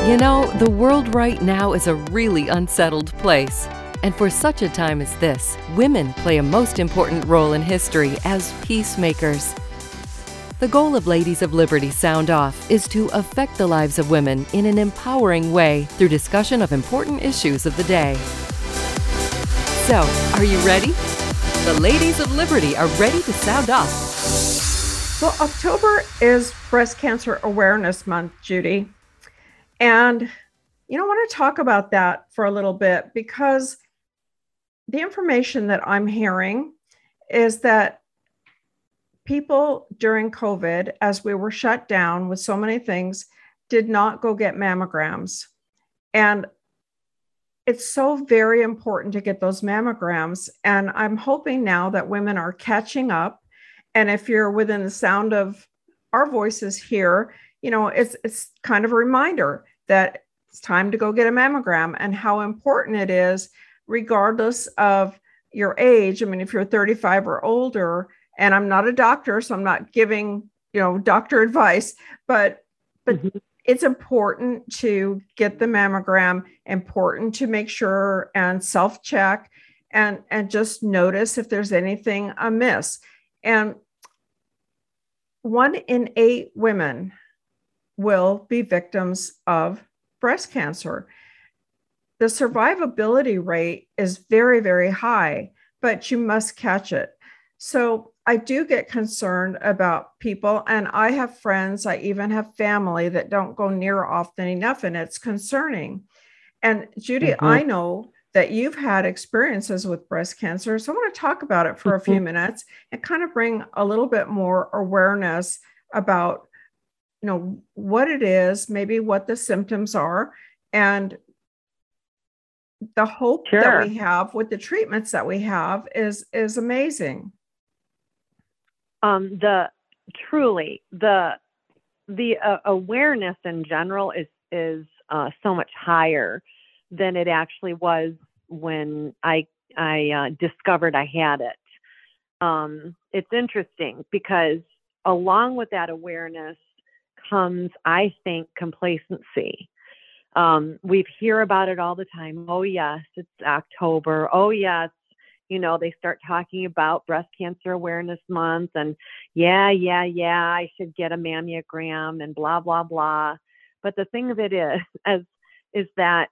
You know, the world right now is a really unsettled place. And for such a time as this, women play a most important role in history as peacemakers. The goal of Ladies of Liberty Sound Off is to affect the lives of women in an empowering way through discussion of important issues of the day. So, are you ready? The Ladies of Liberty are ready to sound off. Well, October is Breast Cancer Awareness Month, Judy. And, I want to talk about that for a little bit because the information that I'm hearing is that people during COVID, as we were shut down with so many things, did not go get mammograms. And it's so very important to get those mammograms. And I'm hoping now that women are catching up. And if you're within the sound of our voices here, it's kind of a reminder that it's time to go get a mammogram and how important it is, regardless of your age. I mean, if you're 35 or older, and I'm not a doctor, so I'm not giving, doctor advice, but it's important to get the mammogram, important to make sure and self-check and just notice if there's anything amiss. And 1 in 8 women will be victims of breast cancer. The survivability rate is very, very high, but you must catch it. So I do get concerned about people, and I have friends, I even have family that don't go near often enough, and it's concerning. And Judy, I know that you've had experiences with breast cancer, so I want to talk about it for a few minutes and kind of bring a little bit more awareness about what it is, maybe what the symptoms are, and the hope that we have with the treatments that we have is amazing. The awareness in general is so much higher than it actually was when I discovered I had it. It's interesting because along with that awareness comes, I think, complacency. We hear about it all the time. Oh, yes, it's October. Oh, yes. They start talking about Breast Cancer Awareness Month and yeah, I should get a mammogram and blah, blah, blah. But the thing of it is that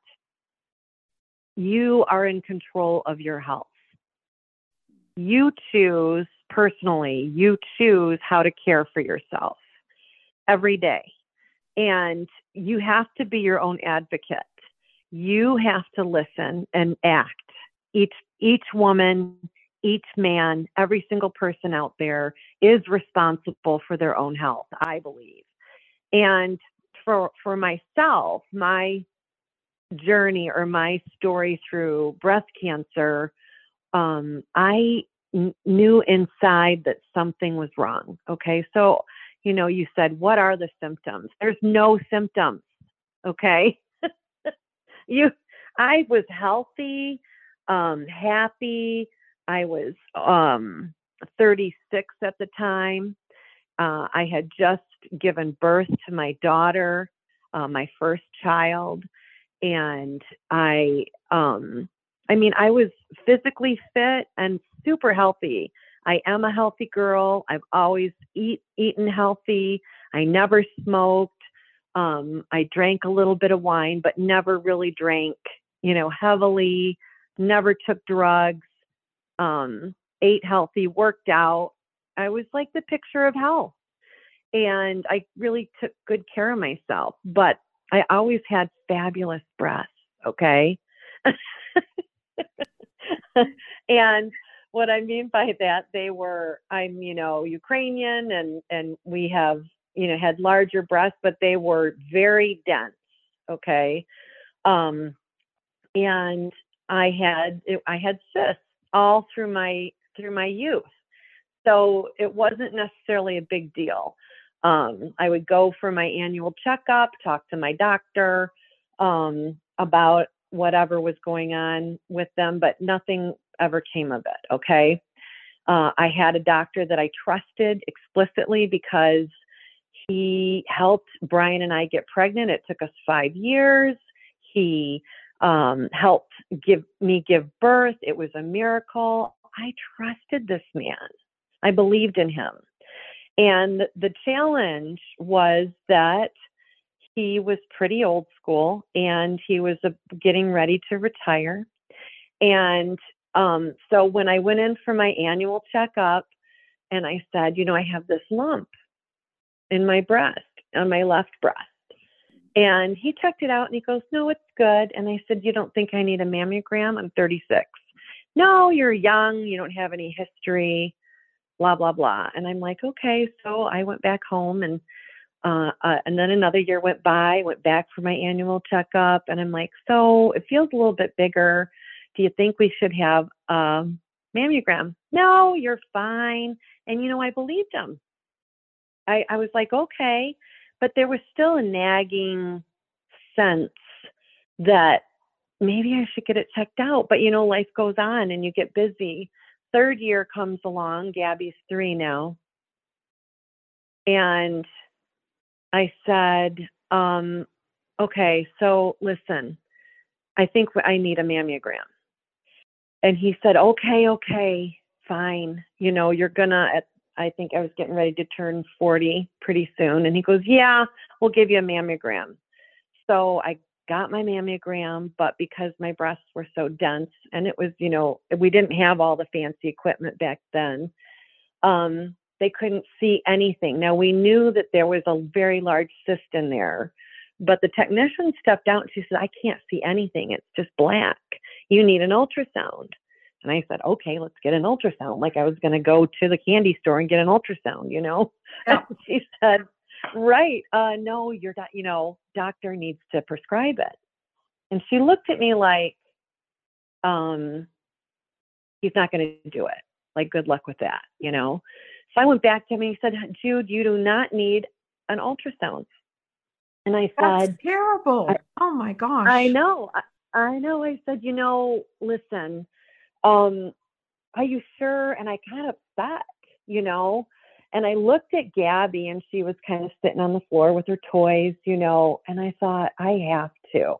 you are in control of your health. You choose how to care for yourself every day. And you have to be your own advocate. You have to listen and act. Each woman, each man, every single person out there is responsible for their own health, I believe. And for myself, my journey or my story through breast cancer, I knew inside that something was wrong. Okay. So, you said, what are the symptoms? There's no symptoms. Okay. I was healthy, happy. I was 36 at the time. I had just given birth to my daughter, my first child. And I was physically fit and super healthy. I am a healthy girl. I've always eaten healthy. I never smoked. I drank a little bit of wine, but never really drank, heavily, never took drugs, ate healthy, worked out. I was like the picture of health. And I really took good care of myself, but I always had fabulous breasts. Okay. And what I mean by that, I'm Ukrainian and we have, had larger breasts, but they were very dense. Okay. And I had cysts all through my youth. So it wasn't necessarily a big deal. I would go for my annual checkup, talk to my doctor, about whatever was going on with them, but nothing ever came of it. Okay. I had a doctor that I trusted explicitly because He helped Brian and I get pregnant. It took us 5 years. He helped give birth. It was a miracle. I trusted this man. I believed in him. And the challenge was that he was pretty old school, and he was getting ready to retire. And so when I went in for my annual checkup, and I said, I have this lump in my breast, on my left breast. And he checked it out and he goes, no, it's good. And I said, you don't think I need a mammogram? I'm 36. No, you're young. You don't have any history, blah, blah, blah. And I'm like, okay. So I went back home, and then another year went by, went back for my annual checkup. And I'm like, so it feels a little bit bigger. Do you think we should have a mammogram? No, you're fine. And, I believed him. I was like, okay. But there was still a nagging sense that maybe I should get it checked out. But, life goes on and you get busy. Third year comes along. Gabby's 3 now. And I said, okay, so listen, I think I need a mammogram. And he said, okay, fine. You're gonna, I think I was getting ready to turn 40 pretty soon. And he goes, yeah, we'll give you a mammogram. So I got my mammogram, but because my breasts were so dense, and it was, we didn't have all the fancy equipment back then, they couldn't see anything. Now, we knew that there was a very large cyst in there, but the technician stepped out and she said, I can't see anything. It's just black. You need an ultrasound. And I said, okay, let's get an ultrasound. Like I was going to go to the candy store and get an ultrasound, Yeah. And she said, right, no, your doctor needs to prescribe it. And she looked at me like, he's not going to do it. Like, good luck with that, So I went back to him and he said, Jude, you do not need an ultrasound. And I said, that's terrible. Oh my gosh. I know. I said, listen, are you sure? And I got upset, and I looked at Gabby and she was kind of sitting on the floor with her toys, and I thought, I have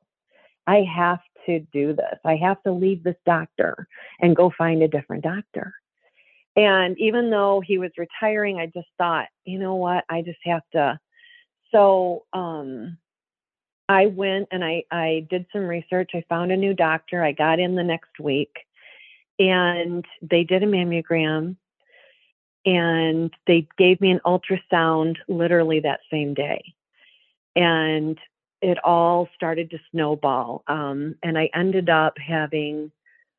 to do this. I have to leave this doctor and go find a different doctor. And even though he was retiring, I just thought, you know what, I just have to. So, I went and I did some research. I found a new doctor. I got in the next week, and they did a mammogram, and they gave me an ultrasound literally that same day. And it all started to snowball. And I ended up having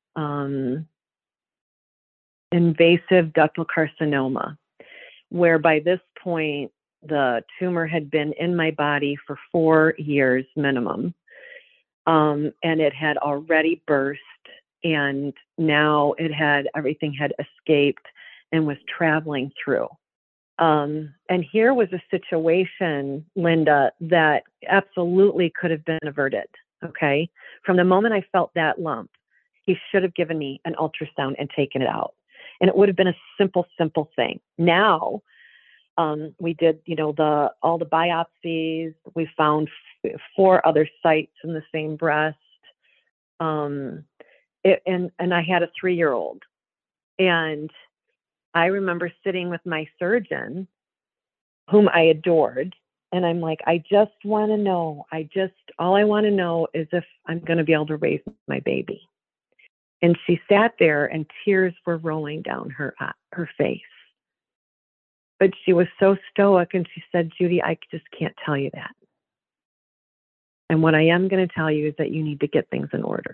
invasive ductal carcinoma, where by this point, the tumor had been in my body for 4 years minimum. And it had already burst, and now everything had escaped and was traveling through. And here was a situation, Linda, that absolutely could have been averted. Okay. From the moment I felt that lump, he should have given me an ultrasound and taken it out. And it would have been a simple thing. Now, we did, all the biopsies. We found 4 other sites in the same breast. And I had a 3-year-old. And I remember sitting with my surgeon, whom I adored. And I'm like, I just want to know. All I want to know is if I'm going to be able to raise my baby. And she sat there and tears were rolling down her face. But she was so stoic, and she said, Judy, I just can't tell you that. And what I am going to tell you is that you need to get things in order.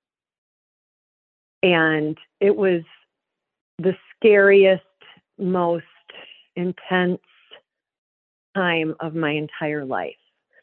And it was the scariest, most intense time of my entire life.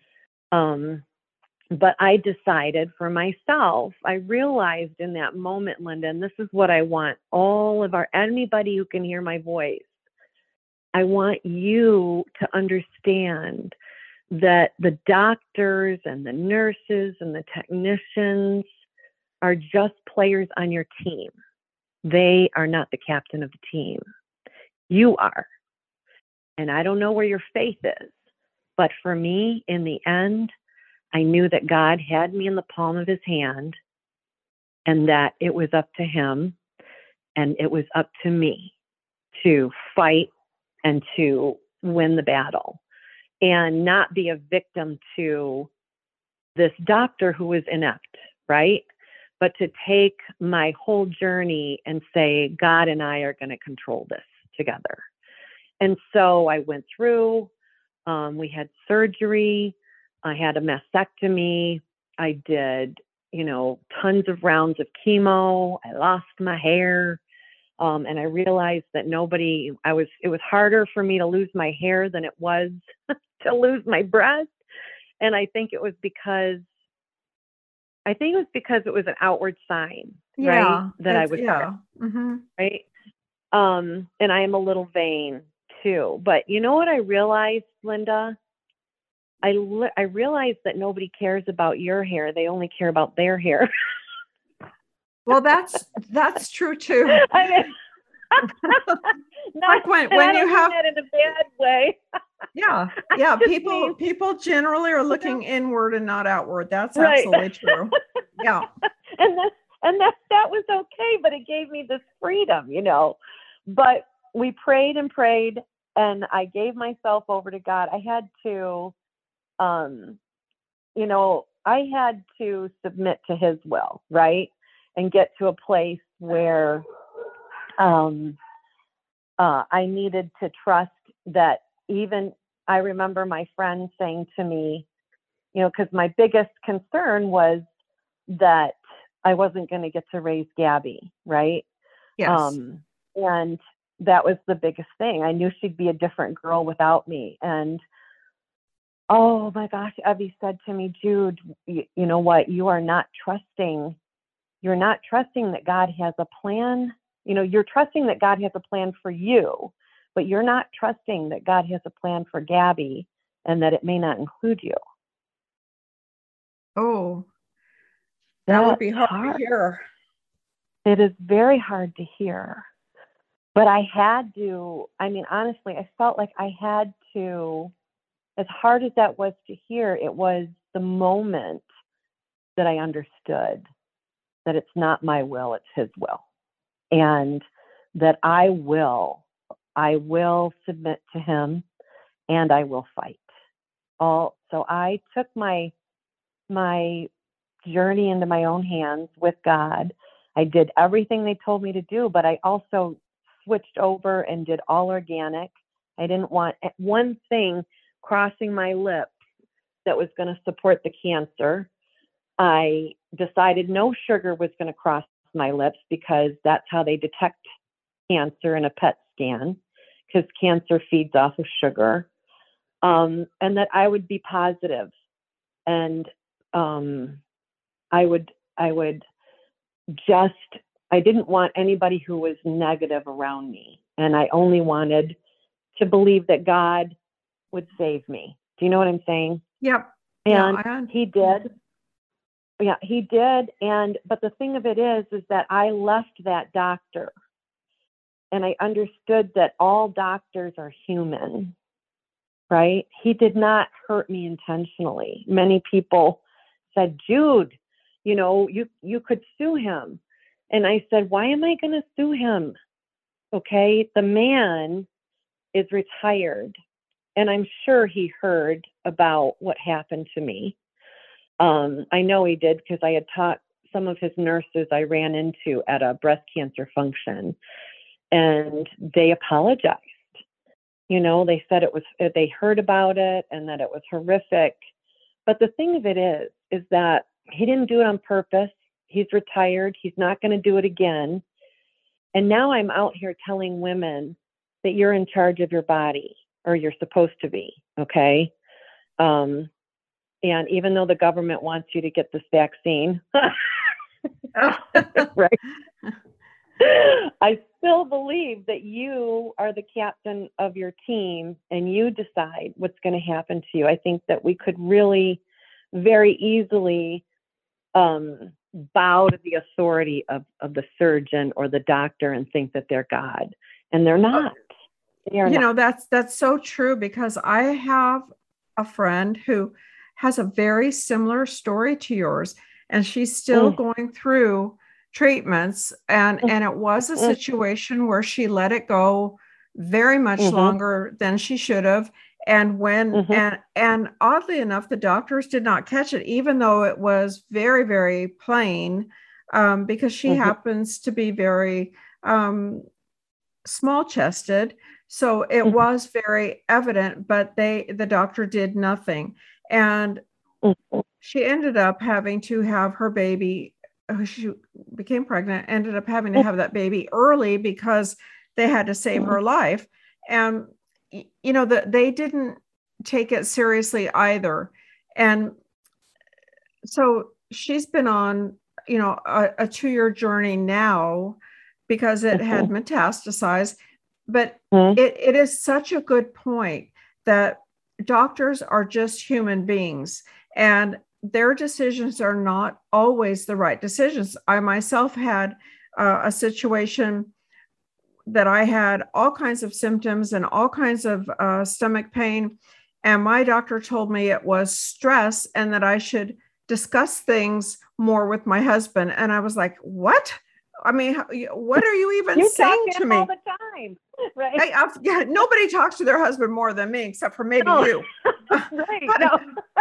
But I decided for myself, I realized in that moment, Linda, and this is what I want anybody who can hear my voice, I want you to understand that the doctors and the nurses and the technicians are just players on your team. They are not the captain of the team. You are. And I don't know where your faith is. But for me, in the end, I knew that God had me in the palm of his hand and that it was up to him and it was up to me to fight and to win the battle and not be a victim to this doctor who was inept, right? But to take my whole journey and say, God and I are going to control this together. And so I went through, we had surgery, I had a mastectomy, I did, tons of rounds of chemo, I lost my hair, and I realized that it was harder for me to lose my hair than it was to lose my breast. And I think it was because it was an outward sign, right? That I was sick, right? And I am a little vain too. But you know what I realized, Linda? I realized that nobody cares about your hair. They only care about their hair. Well, that's true too. I mean, like when you have that in a bad way. Yeah. People generally are looking inward and not outward. That's right. Absolutely true. Yeah. and that was okay, but it gave me this freedom, But we prayed and prayed, and I gave myself over to God. I had to, I had to submit to his will, right? And get to a place where I needed to trust that. Even I remember my friend saying to me, because my biggest concern was that I wasn't going to get to raise Gabby, right? Yes. And that was the biggest thing. I knew she'd be a different girl without me. And oh my gosh, Evie said to me, Jude, you know what? You are not trusting. You're not trusting that God has a plan. You're trusting that God has a plan for you, but you're not trusting that God has a plan for Gabby and that it may not include you. Oh, that would be hard to hear. It is very hard to hear. But I had to, honestly, I felt like I had to, as hard as that was to hear, it was the moment that I understood that it's not my will, it's his will. And that I will submit to him and I will fight. So I took my journey into my own hands with God. I did everything they told me to do, but I also switched over and did all organic. I didn't want one thing crossing my lips that was going to support the cancer. I decided no sugar was going to cross my lips because that's how they detect cancer in a PET scan, because cancer feeds off of sugar, and that I would be positive, and I didn't want anybody who was negative around me, and I only wanted to believe that God would save me. Do you know what I'm saying? Yep. And he did. Yeah, he did. But the thing of it is that I left that doctor and I understood that all doctors are human, right? He did not hurt me intentionally. Many people said, Jude, you could sue him. And I said, why am I going to sue him? Okay, the man is retired, and I'm sure he heard about what happened to me. I know he did because I had taught some of his nurses I ran into at a breast cancer function, and they apologized. They said they heard about it and that it was horrific. But the thing of it is that he didn't do it on purpose. He's retired. He's not going to do it again. And now I'm out here telling women that you're in charge of your body, or you're supposed to be, okay? And even though the government wants you to get this vaccine, right? I still believe that you are the captain of your team and you decide what's going to happen to you. I think that we could really very easily bow to the authority of the surgeon or the doctor and think that they're God, and they're not. That's so true, because I have a friend who has a very similar story to yours, and she's still going through treatments, and it was a situation where she let it go very much longer than she should have. And and oddly enough, the doctors did not catch it, even though it was very, very plain, because she happens to be very small chested. So it was very evident, but the doctor did nothing. And she ended up having to have her baby. She became pregnant, ended up having to have that baby early because they had to save her life. And, they didn't take it seriously either. And so she's been on, a 2-year journey now, because it had metastasized. But it is such a good point that doctors are just human beings, and their decisions are not always the right decisions. I myself had a situation that I had all kinds of symptoms and all kinds of stomach pain. And my doctor told me it was stress and that I should discuss things more with my husband. And I was like, what? I mean, what are you even saying to me? All the time, right? Nobody talks to their husband more than me, except for maybe you. Right.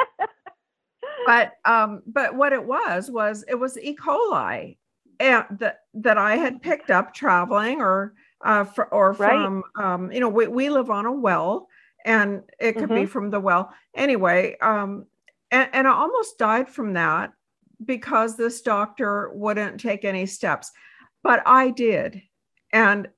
But what it was E. coli, and that I had picked up traveling or from, we live on a well, and it could be from the well anyway. And I almost died from that, because this doctor wouldn't take any steps, but I did. And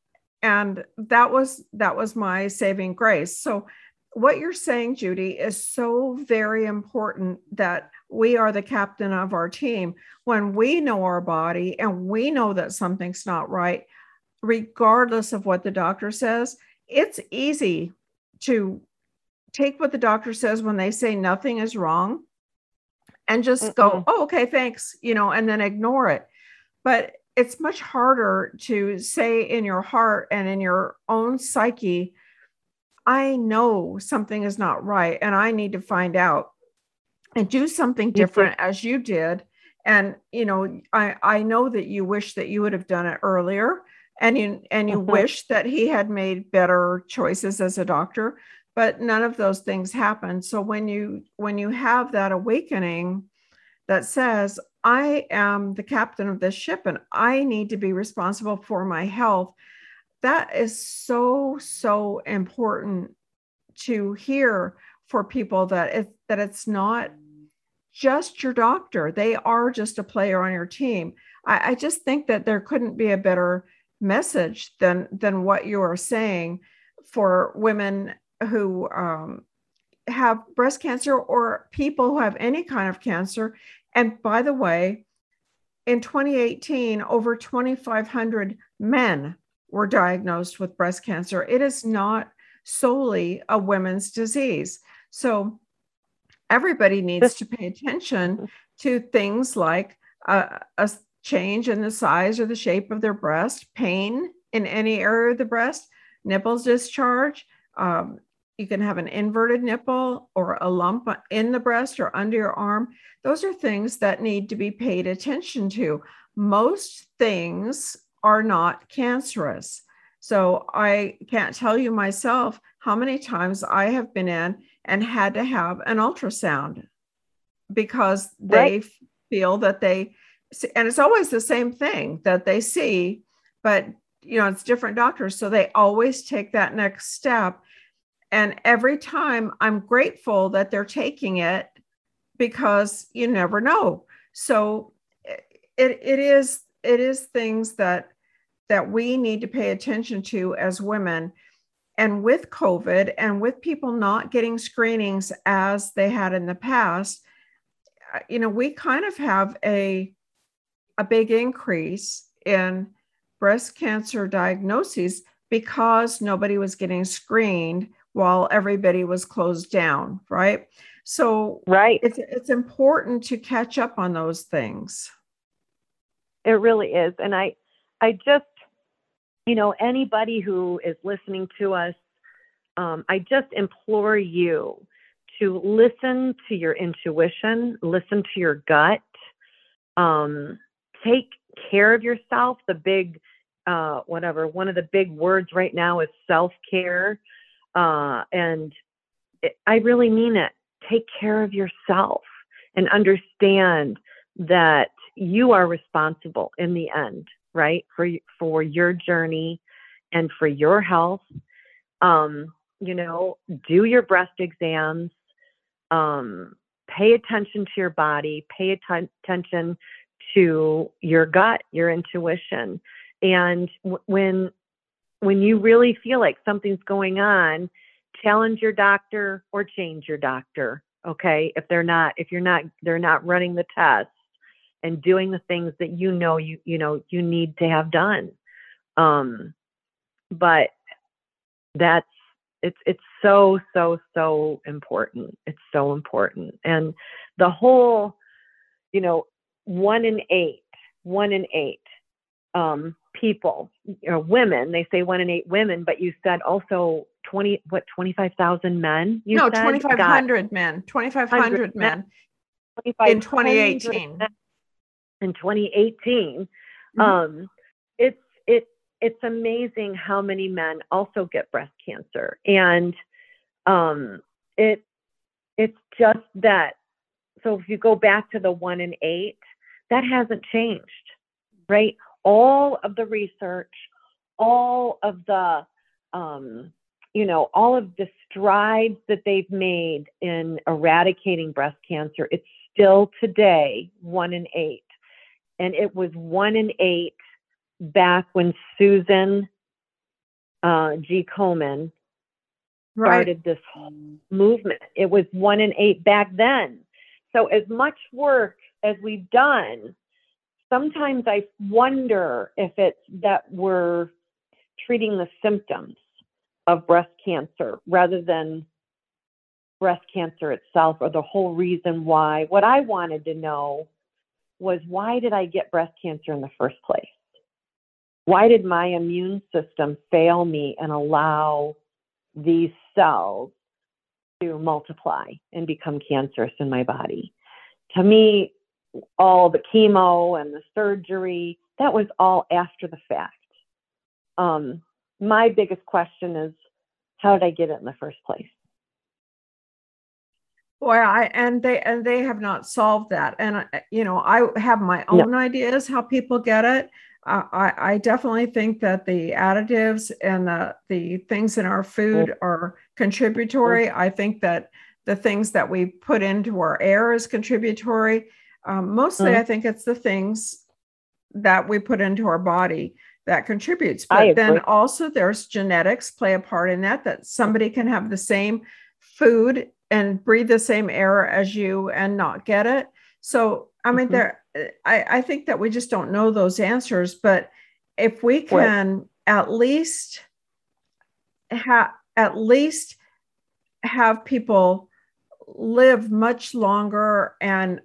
that was my saving grace. So what you're saying, Judy, is so very important, that we are the captain of our team. When we know our body and we know that something's not right, regardless of what the doctor says, it's easy to take what the doctor says when they say nothing is wrong and just go, oh, okay, thanks, and then ignore it. But it's much harder to say in your heart and in your own psyche, I know something is not right and I need to find out and do something different, as you did. And, I know that you wish that you would have done it earlier, and you wish that he had made better choices as a doctor, but none of those things happened. So when you have that awakening that says, I am the captain of this ship and I need to be responsible for my health, that is so, so important to hear for people, that it's not just your doctor. They are just a player on your team. I just think that there couldn't be a better message than what you are saying for women who have breast cancer, or people who have any kind of cancer. And by the way, in 2018, over 2,500 men were diagnosed with breast cancer. It is not solely a women's disease. So everybody needs to pay attention to things like a change in the size or the shape of their breast, pain in any area of the breast, nipples discharge. You can have an inverted nipple or a lump in the breast or under your arm. Those are things that need to be paid attention to. Most things are not cancerous. So I can't tell you myself how many times I have been in and had to have an ultrasound, because they feel that and it's always the same thing that they see, but it's different doctors. So they always take that next step. And every time I'm grateful that they're taking it, because you never know. So it is things that we need to pay attention to as women. And with COVID and with people not getting screenings as they had in the past, we kind of have a big increase in breast cancer diagnoses, because nobody was getting screened while everybody was closed down, right? So it's important to catch up on those things. It really is. And I just, anybody who is listening to us, I just implore you to listen to your intuition, listen to your gut, take care of yourself. The big, one of the big words right now is self-care. And I really mean it. Take care of yourself and understand that you are responsible in the end, right? For your journey and for your health. Do your breast exams, pay attention to your body, pay attention to your gut, your intuition. And when you really feel like something's going on, challenge your doctor or change your doctor. Okay. If they're not running the tests and doing the things that you need to have done. But it's so, so, so important. It's so important. And the whole, 1 in 8 people, women, they say 1 in 8 women, but you said also 25,000 men? No, 2,500 men. 2,500 men in 2018. In 2018. Mm-hmm. It's amazing how many men also get breast cancer. And it's just that. So if you go back to the 1 in 8, that hasn't changed, right? All of the research, all of the, all of the strides that they've made in eradicating breast cancer, it's still today 1 in 8. And it was 1 in 8 back when Susan G. Komen started this whole movement. It was 1 in 8 back then. So as much work as we've done, sometimes I wonder if it's that we're treating the symptoms of breast cancer rather than breast cancer itself, or the whole reason why. What I wanted to know was, why did I get breast cancer in the first place? Why did my immune system fail me and allow these cells to multiply and become cancerous in my body? To me, all the chemo and the surgery, that was all after the fact. My biggest question is, how did I get it in the first place? Boy, they have not solved that. And I have my own ideas how people get it. I definitely think that the additives and the things in our food are contributory. I think that the things that we put into our air is contributory. Mostly, I think it's the things that we put into our body that contributes. But then also there's genetics play a part in that somebody can have the same food and breathe the same air as you and not get it. So, I mean, I think that we just don't know those answers, but if we can at least have people live much longer and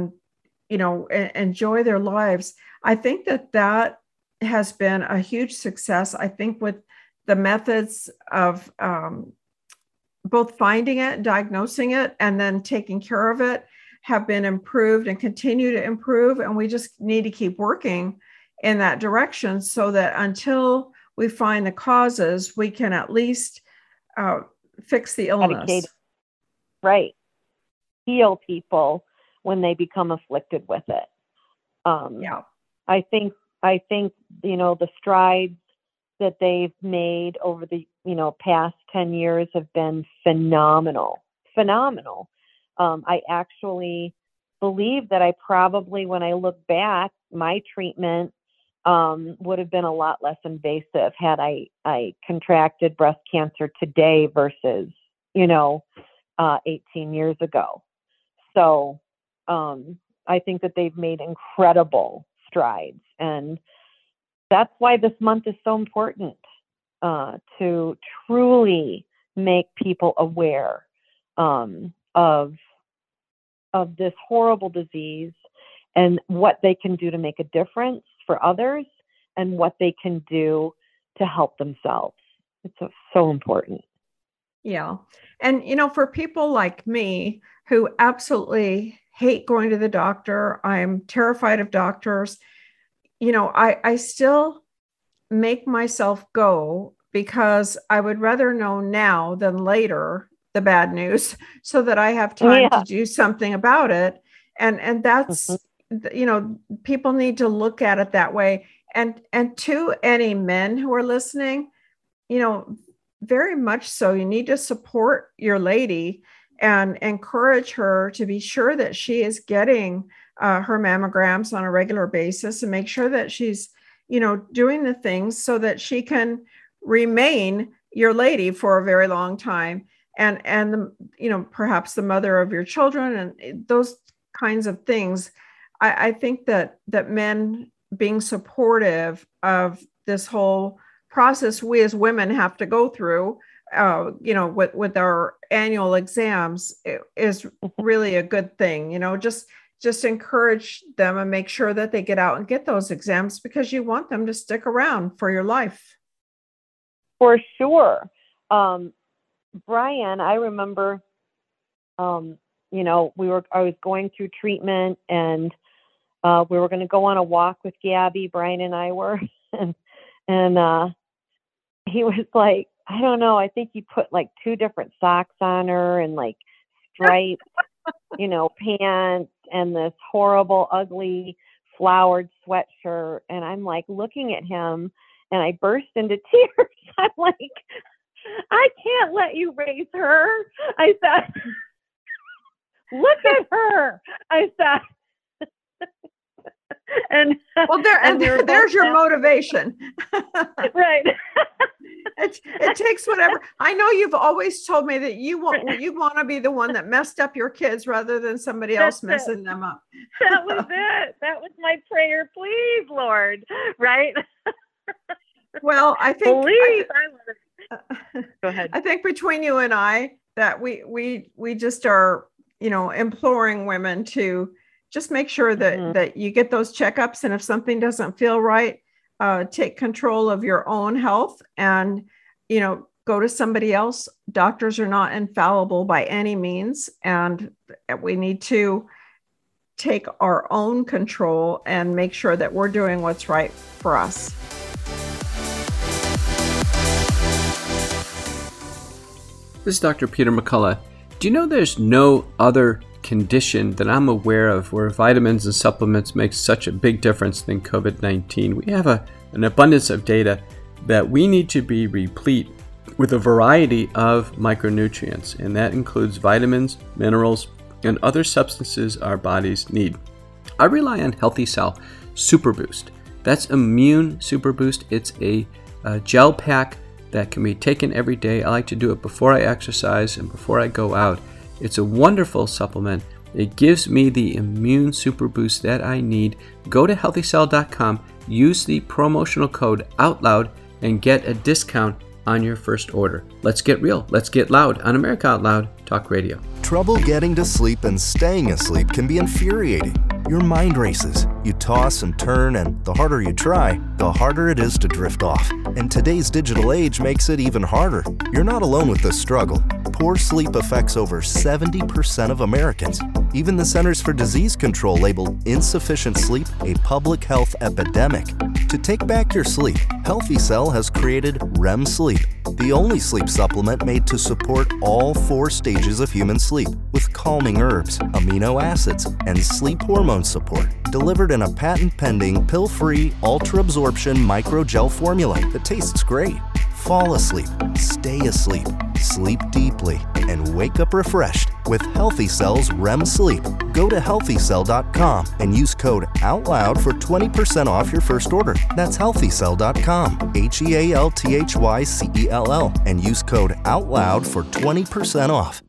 enjoy their lives, I think that has been a huge success. I think with the methods of both finding it, diagnosing it, and then taking care of it have been improved and continue to improve. And we just need to keep working in that direction so that until we find the causes, we can at least fix the illness. Right. Heal people when they become afflicted with it. I think, the strides that they've made over the, past 10 years have been phenomenal. I actually believe that I probably, when I look back, my treatment would have been a lot less invasive had I contracted breast cancer today versus, 18 years ago. So I think that they've made incredible strides. And that's why this month is so important, to truly make people aware of this horrible disease and what they can do to make a difference for others and what they can do to help themselves. It's so important. Yeah. And, for people like me who absolutely hate going to the doctor, I'm terrified of doctors, I still make myself go because I would rather know now than later the bad news so that I have time to do something about it. And that's, people need to look at it that way. And to any men who are listening, very much so, you need to support your lady and encourage her to be sure that she is getting her mammograms on a regular basis, and make sure that she's, doing the things so that she can remain your lady for a very long time. And perhaps the mother of your children and those kinds of things. I think that men being supportive of this whole process we as women have to go through, with our annual exams, is really a good thing. Just encourage them and make sure that they get out and get those exams, because you want them to stick around for your life. For sure. Brian, I remember, I was going through treatment, and we were going to go on a walk with Gabby. Brian and I were, and he was like, I don't know, I think he put like 2 different socks on her and like striped, pants and this horrible, ugly flowered sweatshirt. And I'm like looking at him, and I burst into tears. I'm like, I can't let you raise her. I said, look at her. I said, and well, there's your motivation. Right. It takes whatever. I know you've always told me that you want to be the one that messed up your kids rather than somebody else messing them up. That was it. That was my prayer. Please, Lord. Right. Well, I think. Go ahead. I think between you and I that we just are, imploring women to just make sure that you get those checkups, and if something doesn't feel right, take control of your own health and, go to somebody else. Doctors are not infallible by any means. And we need to take our own control and make sure that we're doing what's right for us. This is Dr. Peter McCullough. Do you know there's no other condition that I'm aware of where vitamins and supplements make such a big difference than COVID-19? We have an abundance of data that we need to be replete with a variety of micronutrients, and that includes vitamins, minerals, and other substances our bodies need. I rely on Healthy Cell Super Boost. That's Immune Super Boost. It's a gel pack that can be taken every day. I like to do it before I exercise and before I go out. It's a wonderful supplement. It gives me the immune super boost that I need. Go to healthycell.com, use the promotional code OUTLOUD, and get a discount on your first order. Let's get real. Let's get loud on America Out Loud Talk Radio. Trouble getting to sleep and staying asleep can be infuriating. Your mind races. You toss and turn, and the harder you try, the harder it is to drift off. And today's digital age makes it even harder. You're not alone with this struggle. Poor sleep affects over 70% of Americans. Even the Centers for Disease Control labeled insufficient sleep a public health epidemic. To take back your sleep, Healthy Cell has created REM Sleep, the only sleep supplement made to support all 4 stages of human sleep, with calming herbs, amino acids, and sleep hormone support, delivered in a patent-pending, pill-free, ultra-absorption microgel formula that tastes great. Fall asleep, stay asleep, sleep deeply, and wake up refreshed with Healthy Cell's REM Sleep. Go to healthycell.com and use code OUTLOUD for 20% off your first order. That's healthycell.com, HEALTHYCELL, and use code OUTLOUD for 20% off.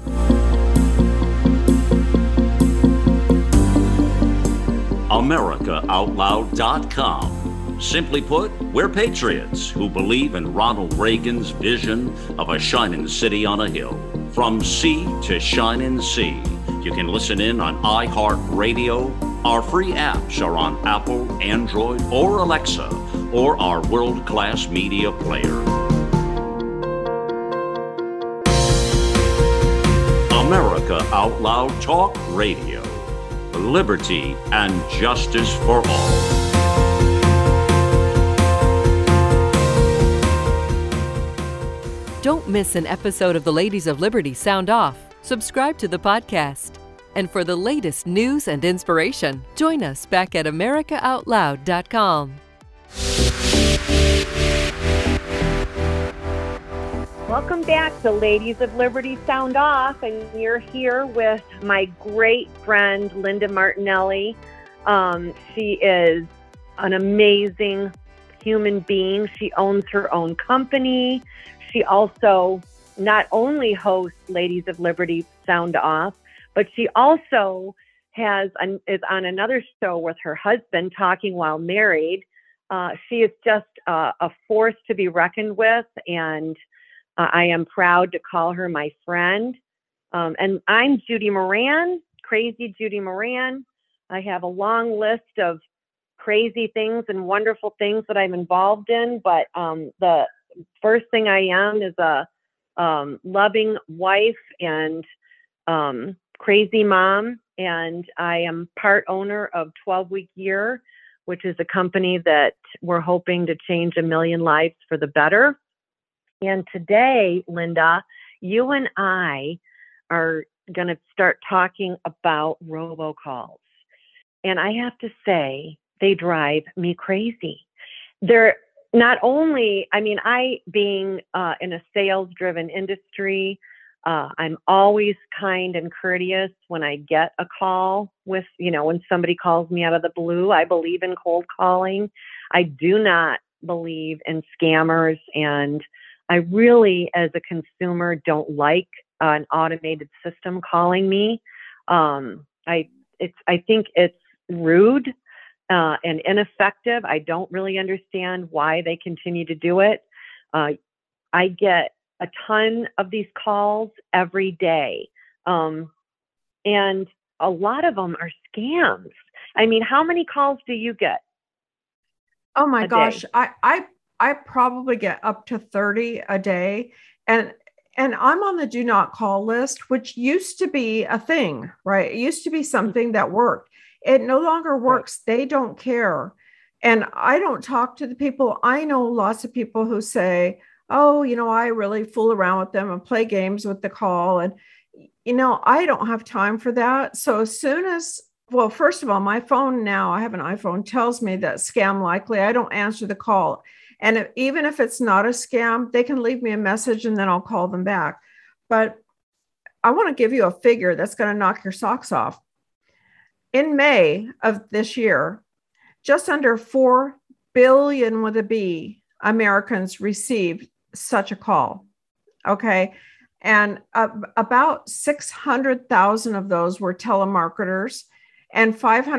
AmericaOutloud.com. Simply put, we're patriots who believe in Ronald Reagan's vision of a shining city on a hill. From sea to shining sea. You can listen in on iHeartRadio. Our free apps are on Apple, Android, or Alexa, or our world-class media player. America Out Loud Talk Radio. Liberty and justice for all. Don't miss an episode of the Ladies of Liberty Sound Off. Subscribe to the podcast. And for the latest news and inspiration, join us back at AmericaOutloud.com. Welcome back to Ladies of Liberty Sound Off, and you're here with my great friend, Linda Martinelli. She is an amazing human being. She owns her own company. She also not only hosts Ladies of Liberty Sound Off, but she also is on another show with her husband, Talking While Married. She is just a force to be reckoned with, and I am proud to call her my friend. And I'm Judy Moran, Crazy Judy Moran. I have a long list of crazy things and wonderful things that I'm involved in, but the first thing I am is a loving wife and crazy mom, and I am part owner of 12 Week Year, which is a company that we're hoping to change 1 million lives for the better. And today, Linda, you and I are going to start talking about robocalls. And I have to say, they drive me crazy. They're not only, I being in a sales-driven industry, I'm always kind and courteous when I get a call with, when somebody calls me out of the blue. I believe in cold calling. I do not believe in scammers, and I really, as a consumer, don't like an automated system calling me. I think it's rude and ineffective. I don't really understand why they continue to do it. I get a ton of these calls every day. And a lot of them are scams. How many calls do you get? Oh my gosh. I probably get up to 30 a day. And I'm on the do not call list, which used to be a thing, right? It used to be something that worked. It no longer works. Right. They don't care. And I don't talk to the people. I know lots of people who say, oh, I really fool around with them and play games with the call. And, I don't have time for that. So as soon as, well, first of all, my phone now, I have an iPhone, tells me that scam likely. I don't answer the call. And even if it's not a scam, they can leave me a message and then I'll call them back. But I want to give you a figure that's going to knock your socks off. In May of this year, just under 4 billion with a B Americans received such a call. Okay. And about 600,000 of those were telemarketers, and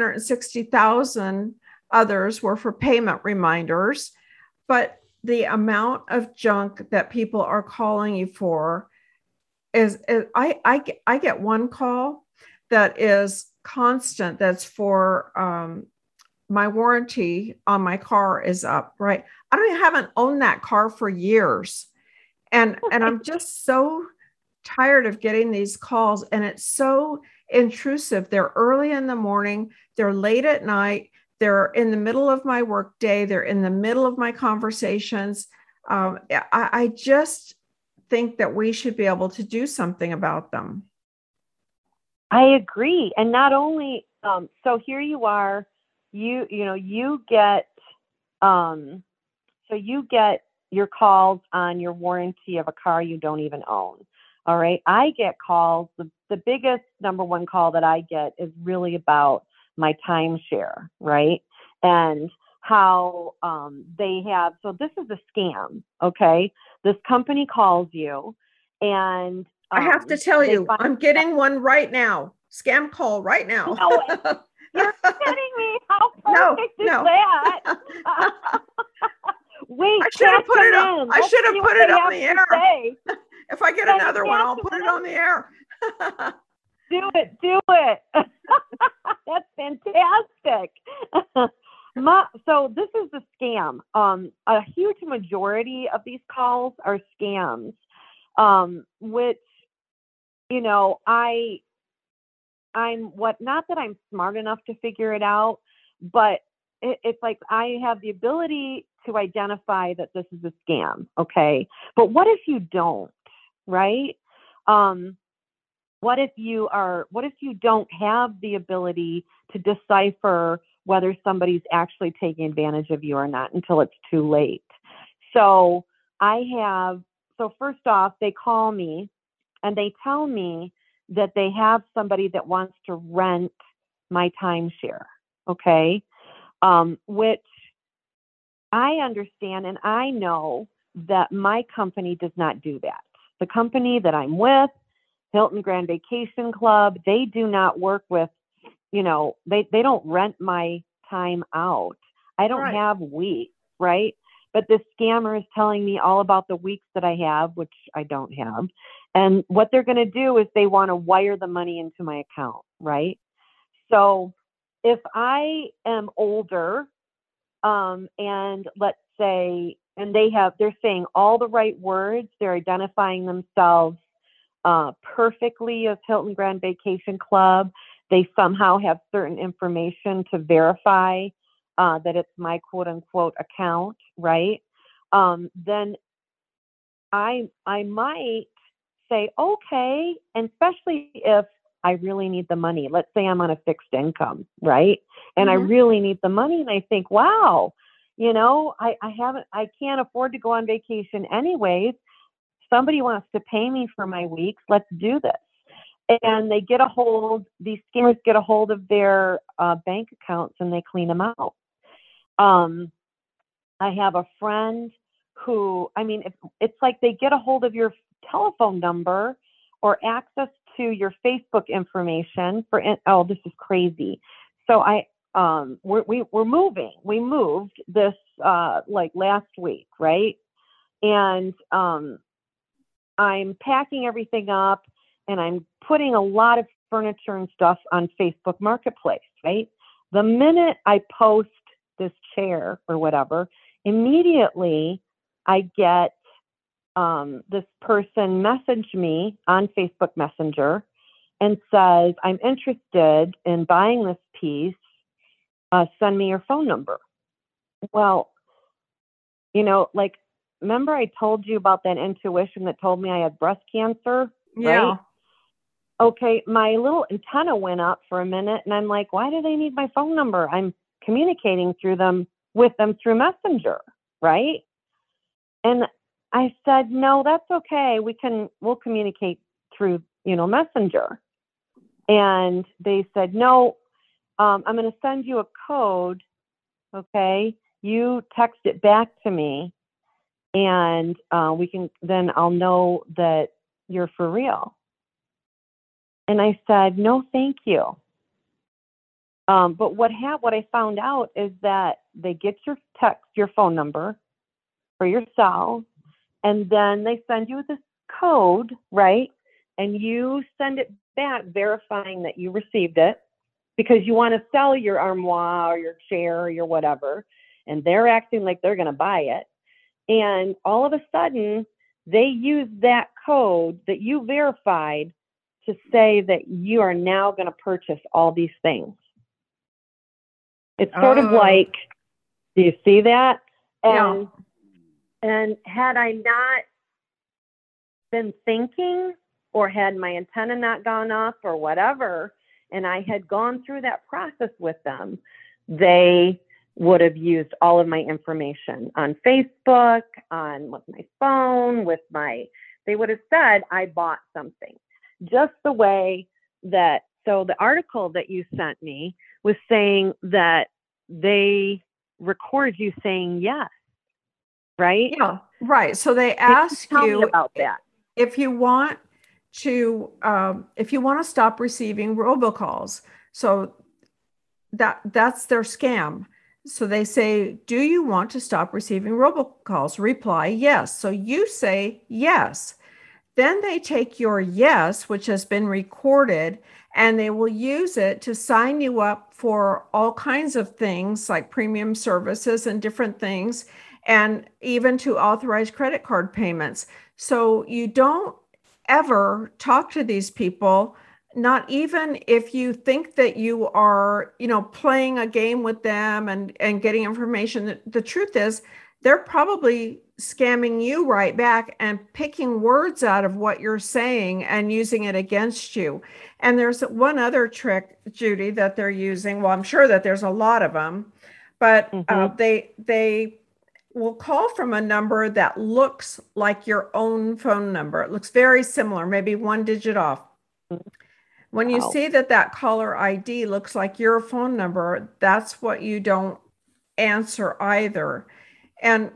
560,000 others were for payment reminders. But the amount of junk that people are calling you for is I get one call that is constant. That's for my warranty on my car is up, right? I haven't owned that car for years. And I'm just so tired of getting these calls, and it's so intrusive. They're early in the morning, they're late at night, they're in the middle of my work day, they're in the middle of my conversations. I just think that we should be able to do something about them. I agree. And not only, so here you are, you get your calls on your warranty of a car you don't even own. All right. I get calls. The biggest number one call that I get is really about my timeshare, right? And how they have, so this is a scam. Okay. This company calls you, and I have to tell you, I'm getting one right now. Scam call right now. No, you're kidding me. How perfect is that? Wait, I should have put it up. I should have put it on the air. If I get another one, I'll put it on the air. Do it. That's fantastic. So this is the scam. A huge majority of these calls are scams, which not that I'm smart enough to figure it out, but it's like I have the ability to identify that this is a scam. Okay. But what if you don't, right? What if you don't have the ability to decipher whether somebody's actually taking advantage of you or not until it's too late? So first off, they call me and they tell me that they have somebody that wants to rent my timeshare. Okay. Which I understand and I know that my company does not do that. The company that I'm with, Hilton Grand Vacation Club, they do not work with, they don't rent my time out. I don't have weeks, right? But this scammer is telling me all about the weeks that I have, which I don't have. And what they're going to do is they want to wire the money into my account, right? So if I am older, and let's say, and they're saying all the right words, they're identifying themselves perfectly as Hilton Grand Vacation Club. They somehow have certain information to verify that it's my quote unquote account, right? Then I might say, okay, and especially if I really need the money. Let's say I'm on a fixed income, right? And I really need the money. And I think, wow, I can't afford to go on vacation anyways. Somebody wants to pay me for my weeks. Let's do this. And these scammers get a hold of their bank accounts and they clean them out. I have a friend who, it's like they get a hold of your telephone number or access to your Facebook information this is crazy. So we're moving. We moved this like last week, right? And I'm packing everything up and I'm putting a lot of furniture and stuff on Facebook Marketplace, right? The minute I post this chair or whatever, immediately I get this person message me on Facebook Messenger and says, I'm interested in buying this piece. Send me your phone number. Well, remember I told you about that intuition that told me I had breast cancer? Yeah. Right? Okay, my little antenna went up for a minute and I'm like, why do they need my phone number? I'm communicating with them through Messenger, right? And I said, no, that's okay. We'll communicate through, Messenger. And they said, no, I'm going to send you a code. Okay. You text it back to me and then I'll know that you're for real. And I said, no, thank you. But what I found out is that they get your phone number for your cell, and then they send you this code, right? And you send it back verifying that you received it because you want to sell your armoire or your chair or your whatever. And they're acting like they're going to buy it. And all of a sudden, they use that code that you verified to say that you are now going to purchase all these things. It's sort of like, do you see that? And had I not been thinking or had my antenna not gone up or whatever, and I had gone through that process with them, they would have used all of my information on Facebook, with my phone, they would have said I bought something. Just the way that, so the article that you sent me was saying that they record you saying yes, right? Yeah, right. So they ask you about that. If you want to stop receiving robocalls. So that's their scam. So they say, do you want to stop receiving robocalls? Reply yes. So you say yes. Then they take your yes, which has been recorded, and they will use it to sign you up for all kinds of things like premium services and different things, and even to authorize credit card payments. So you don't ever talk to these people, not even if you think that you are, playing a game with them and getting information. The truth is, they're probably scamming you right back and picking words out of what you're saying and using it against you. And there's one other trick, Judy, that they're using. Well, I'm sure that there's a lot of them, but they will call from a number that looks like your own phone number. It looks very similar, maybe one digit off. When you see that caller ID looks like your phone number, that's what you don't answer either. And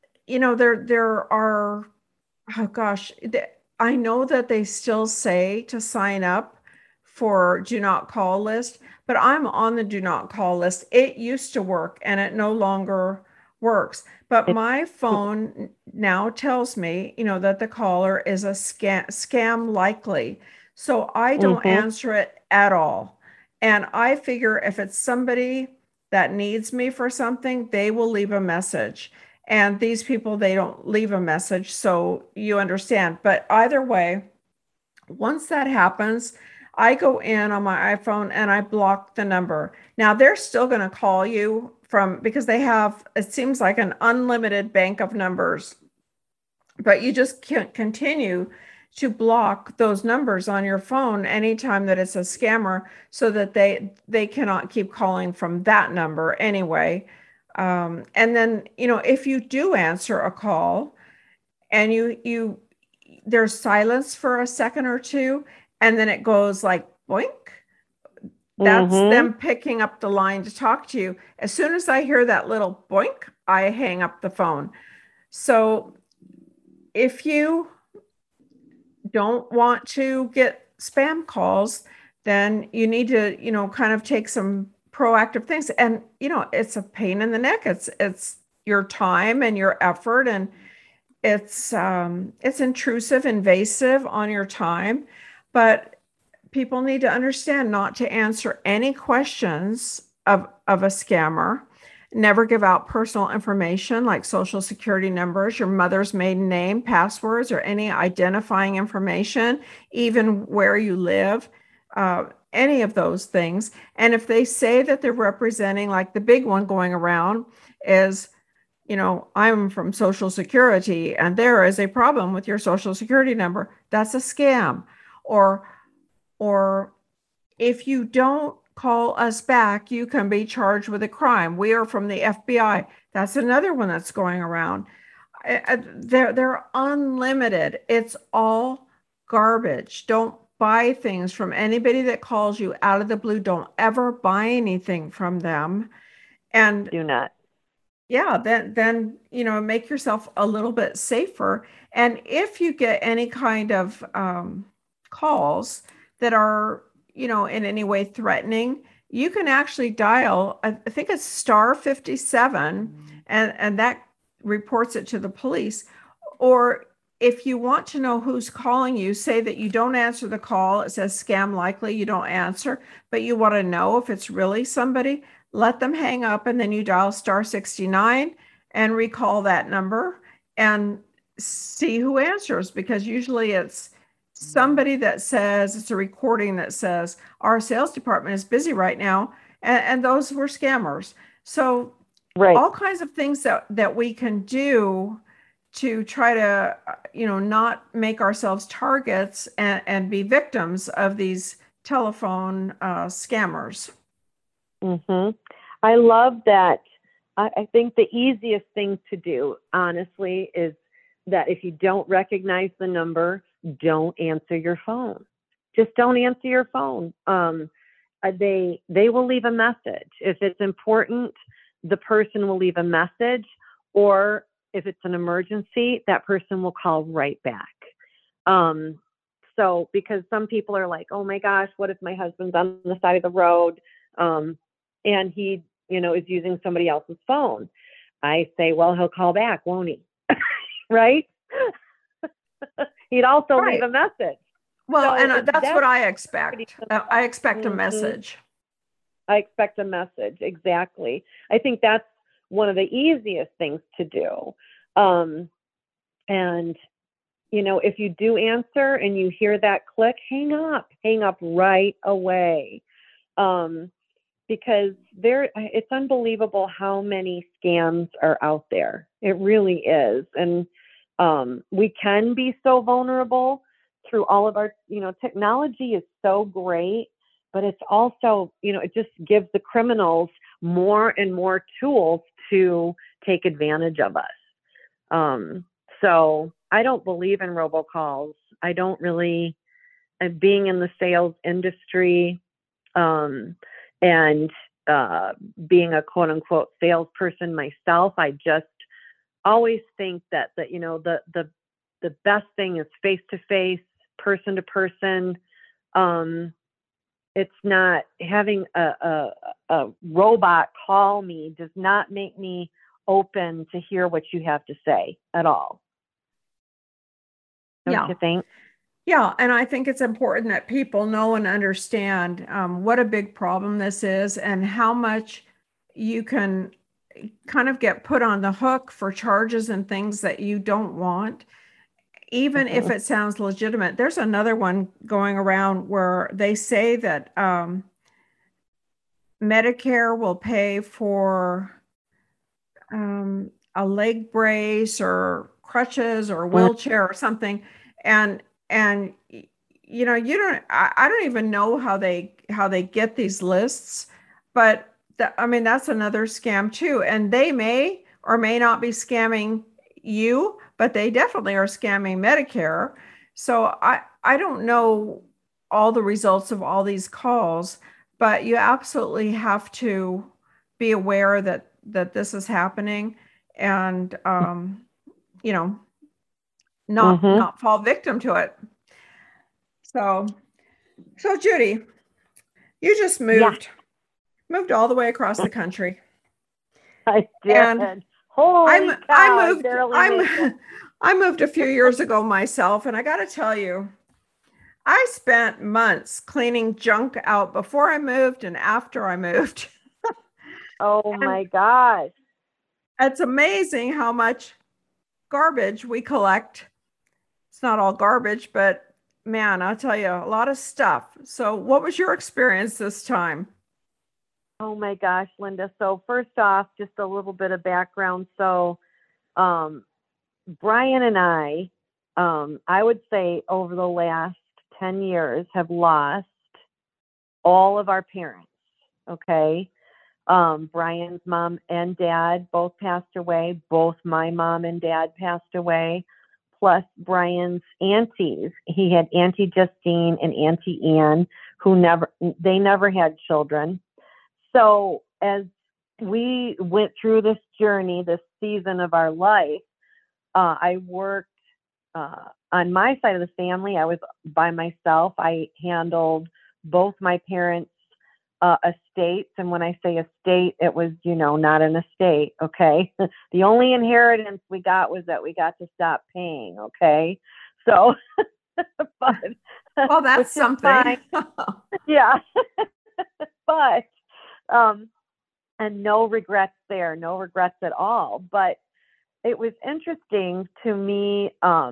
there are, oh gosh, I know that they still say to sign up for do not call list, but I'm on the do not call list. It used to work and it no longer works. But my phone now tells me, that the caller is a scam likely. So I don't answer it at all. And I figure if it's somebody that needs me for something, they will leave a message. And these people, they don't leave a message. So you understand. But either way, once that happens, I go in on my iPhone and I block the number. Now they're still going to call you because they have, it seems like an unlimited bank of numbers, but you just can't continue to block those numbers on your phone anytime that it's a scammer, so that they cannot keep calling from that number anyway. And then, if you do answer a call and you there's silence for a second or two, and then it goes like boink, that's them picking up the line to talk to you. As soon as I hear that little boink, I hang up the phone. So if you don't want to get spam calls, then you need to, kind of take some proactive things. And, it's a pain in the neck. It's your time and your effort, and it's intrusive, invasive on your time. But people need to understand not to answer any questions of a scammer. Never give out personal information like social security numbers, your mother's maiden name, passwords, or any identifying information, even where you live, any of those things. And if they say that they're representing, like the big one going around is, I'm from Social Security and there is a problem with your social security number, that's a scam. Or if you don't call us back, you can be charged with a crime. We are from the FBI. That's another one that's going around. They're unlimited. It's all garbage. Don't buy things from anybody that calls you out of the blue. Don't ever buy anything from them. And do not. Yeah, then make yourself a little bit safer. And if you get any kind of calls that are, in any way threatening, you can actually dial, I think it's star 57, and that reports it to the police. Or if you want to know who's calling you, say that you don't answer the call, it says scam likely, you don't answer, but you want to know if it's really somebody, let them hang up, and then you dial star 69 and recall that number and see who answers, because usually it's somebody that says, it's a recording that says, our sales department is busy right now. And those were scammers. So all kinds of things that we can do to try to, not make ourselves targets and be victims of these telephone scammers. I love that. I think the easiest thing to do, honestly, is that if you don't recognize the number, don't answer your phone. Just don't answer your phone. They will leave a message. If it's important, the person will leave a message, or if it's an emergency, that person will call right back. So because some people are like, oh my gosh, what if my husband's on the side of the road and he, is using somebody else's phone? I say, well, he'll call back, won't he? Right? He'd also leave a message. Well, so and that's what I expect. I expect a message. I expect a message. Exactly. I think that's one of the easiest things to do. And, if you do answer and you hear that click, hang up right away. Because it's unbelievable how many scams are out there. It really is. And we can be so vulnerable through all of our, technology is so great, but it's also, it just gives the criminals more and more tools to take advantage of us. So I don't believe in robocalls. I don't really, being in the sales industry, and being a quote unquote salesperson myself, I just always think that the best thing is face to face, person to person. It's not having a robot call me does not make me open to hear what you have to say at all. Don't you think? Yeah, and I think it's important that people know and understand what a big problem this is and how much you can kind of get put on the hook for charges and things that you don't want, even if it sounds legitimate. There's another one going around where they say that Medicare will pay for a leg brace or crutches or wheelchair or something, and you don't. I don't even know how they get these lists, but that's another scam too. And they may or may not be scamming you, but they definitely are scamming Medicare. So I don't know all the results of all these calls, but you absolutely have to be aware that this is happening, and not fall victim to it. So Judy, you just moved all the way across the country. I did. And holy cow, I moved a few years ago myself, and I got to tell you, I spent months cleaning junk out before I moved and after I moved. Oh my gosh. It's amazing how much garbage we collect. It's not all garbage, but man, I'll tell you, a lot of stuff. So what was your experience this time? Oh my gosh, Linda. So first off, just a little bit of background. So Brian and I would say over the last 10 years have lost all of our parents. Okay. Brian's mom and dad both passed away. Both my mom and dad passed away, plus Brian's aunties. He had Auntie Justine and Auntie Ann, who never had children. So as we went through this journey, this season of our life, I worked on my side of the family. I was by myself. I handled both my parents' estates. And when I say estate, it was, not an estate. Okay. The only inheritance we got was that we got to stop paying. Okay. So, but, well, that's something. Yeah. But, and no regrets there, no regrets at all. But it was interesting to me,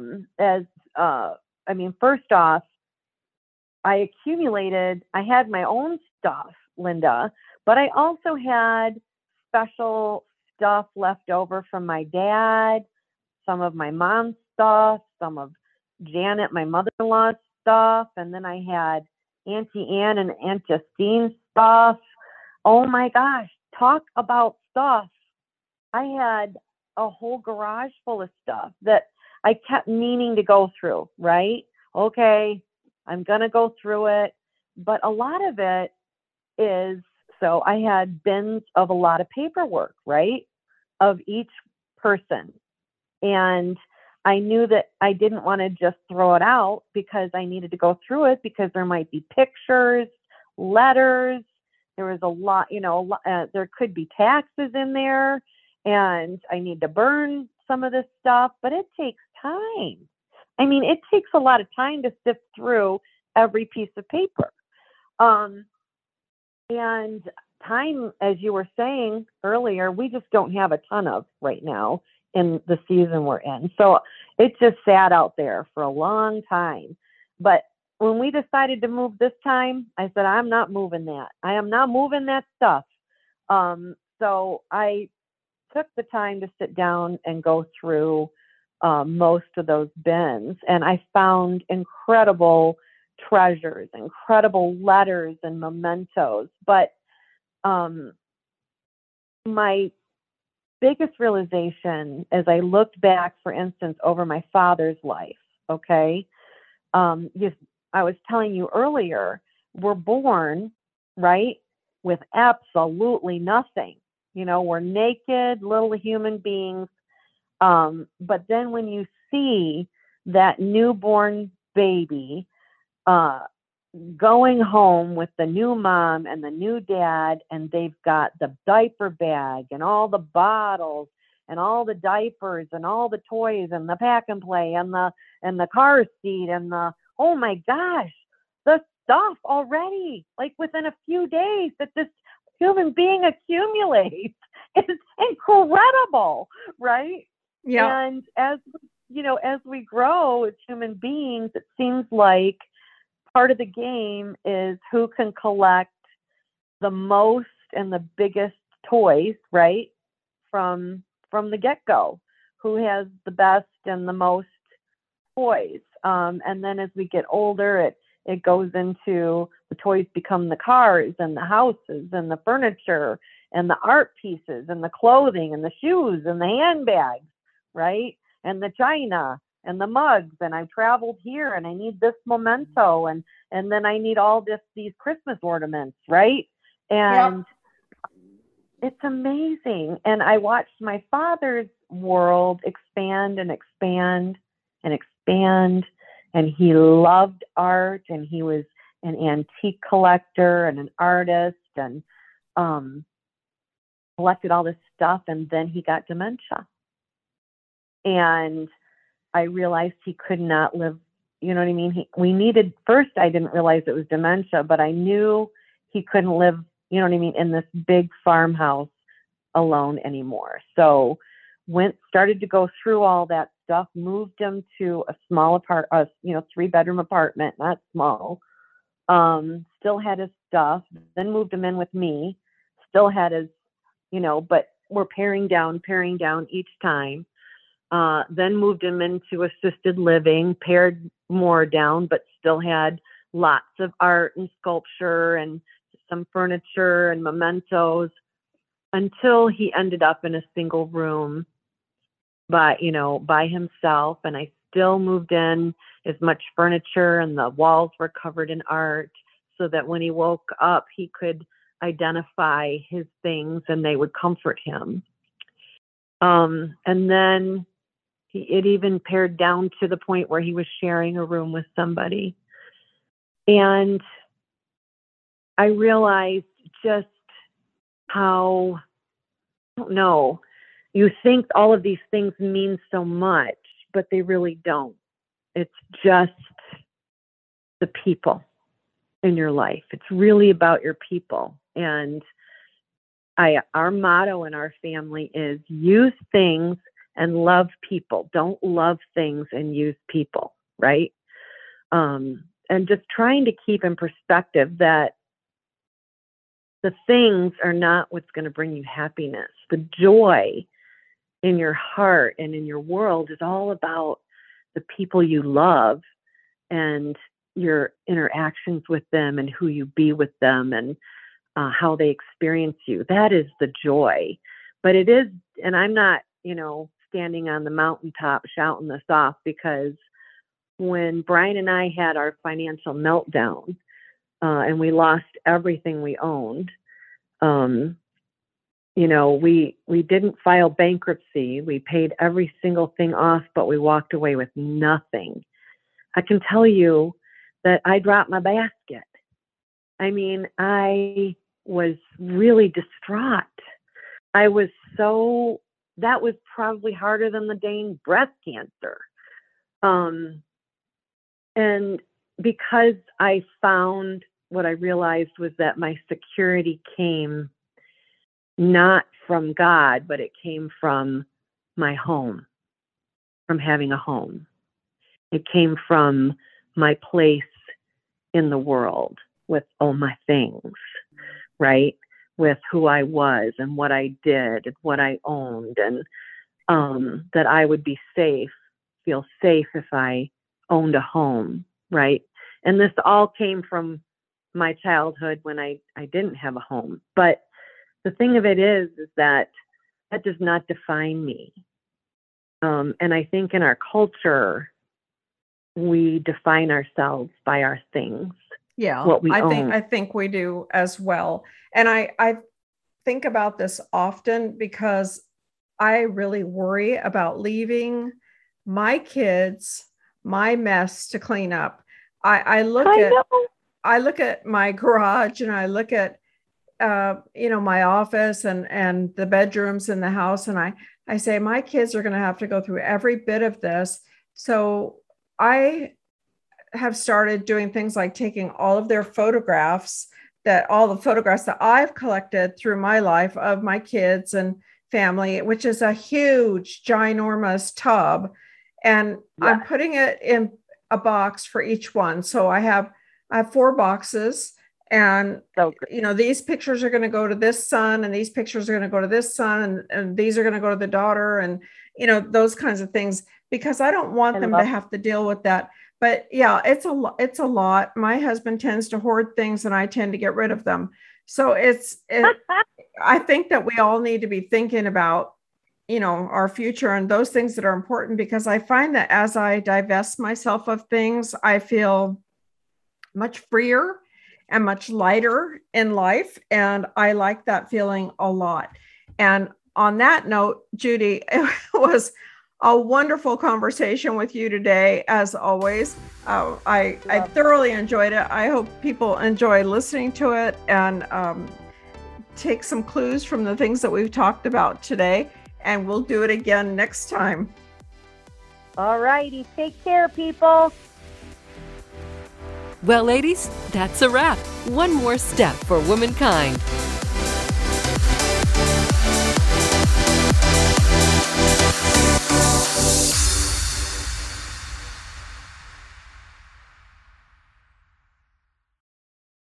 first off, I had my own stuff, Linda, but I also had special stuff left over from my dad, some of my mom's stuff, some of Janet, my mother-in-law's stuff, and then I had Auntie Ann and Aunt Justine's stuff. Oh my gosh, talk about stuff. I had a whole garage full of stuff that I kept meaning to go through, right? Okay, I'm going to go through it. But a lot of it is, so I had bins of a lot of paperwork, right? Of each person. And I knew that I didn't want to just throw it out because I needed to go through it because there might be pictures, letters. There was a lot, there could be taxes in there, and I need to burn some of this stuff, but it takes time. I mean, it takes a lot of time to sift through every piece of paper. And time, as you were saying earlier, we just don't have a ton of right now in the season we're in. So it just sat out there for a long time. But when we decided to move this time, I said, I'm not moving that. I am not moving that stuff. So I took the time to sit down and go through most of those bins, and I found incredible treasures, incredible letters and mementos. But my biggest realization as I looked back, for instance, over my father's life, okay, I was telling you earlier, we're born, right, with absolutely nothing. You know, we're naked little human beings. But then when you see that newborn baby going home with the new mom and the new dad, and they've got the diaper bag and all the bottles and all the diapers and all the toys and the pack and play and the car seat and the, oh my gosh, the stuff already, like within a few days that this human being accumulates is incredible, right? Yeah. And as we grow as human beings, it seems like part of the game is who can collect the most and the biggest toys, right? From the get-go, who has the best and the most toys. And then as we get older, it goes into the toys become the cars and the houses and the furniture and the art pieces and the clothing and the shoes and the handbags, right? And the china and the mugs, and I traveled here and I need this memento, and then I need all these Christmas ornaments, right? And It's amazing. And I watched my father's world expand and expand and expand, and he loved art, and he was an antique collector and an artist, and collected all this stuff, and then he got dementia. And I realized he could not live, you know what I mean? First I didn't realize it was dementia, but I knew he couldn't live, you know what I mean, in this big farmhouse alone anymore. So started to go through all that stuff, moved him to a small 3-bedroom apartment, not small. Still had his stuff, then moved him in with me, still had his, but we're paring down each time. Then moved him into assisted living, pared more down, but still had lots of art and sculpture and some furniture and mementos, until he ended up in a single room by himself. And I still moved in as much furniture, and the walls were covered in art, so that when he woke up, he could identify his things and they would comfort him. And then it even pared down to the point where he was sharing a room with somebody. And I realized just how, I don't know, you think all of these things mean so much, but they really don't. It's just the people in your life. It's really about your people. And our motto in our family is use things and love people. Don't love things and use people, right? And just trying to keep in perspective that the things are not what's going to bring you happiness. The joy in your heart and in your world is all about the people you love and your interactions with them and who you be with them and how they experience you. That is the joy. But it is, and I'm not, standing on the mountaintop shouting this off, because when Brian and I had our financial meltdown and we lost everything we owned, we didn't file bankruptcy. We paid every single thing off, but we walked away with nothing. I can tell you that I dropped my basket. I mean, I was really distraught. That was probably harder than the dang breast cancer. And because I found, what I realized was that my security came not from God, but it came from my home, from having a home. It came from my place in the world with all my things, right? With who I was and what I did and what I owned, and that I would be safe, feel safe if I owned a home, right? And this all came from my childhood when I didn't have a home. But the thing of it is that does not define me. And I think in our culture, we define ourselves by our things. Yeah, what we own. I think we do as well. And I think about this often because I really worry about leaving my kids my mess to clean up. I look at my garage, and I look at my office and the bedrooms in the house, and I say my kids are going to have to go through every bit of this. So I have started doing things like taking all of their photographs, all the photographs that I've collected through my life of my kids and family, which is a huge, ginormous tub. And I'm putting it in a box for each one. So I have 4 boxes, and these pictures are going to go to this son, and these pictures are going to go to this son, and these are going to go to the daughter, and those kinds of things, because I don't want them to have to deal with that. But yeah, it's a lot. My husband tends to hoard things, and I tend to get rid of them. So I think that we all need to be thinking about, our future and those things that are important, because I find that as I divest myself of things, I feel much freer and much lighter in life. And I like that feeling a lot. And on that note, Judy, it was a wonderful conversation with you today, as always. I thoroughly enjoyed it. I hope people enjoy listening to it and take some clues from the things that we've talked about today. And we'll do it again next time. All righty. Take care, people. Well, ladies, that's a wrap. One more step for womankind.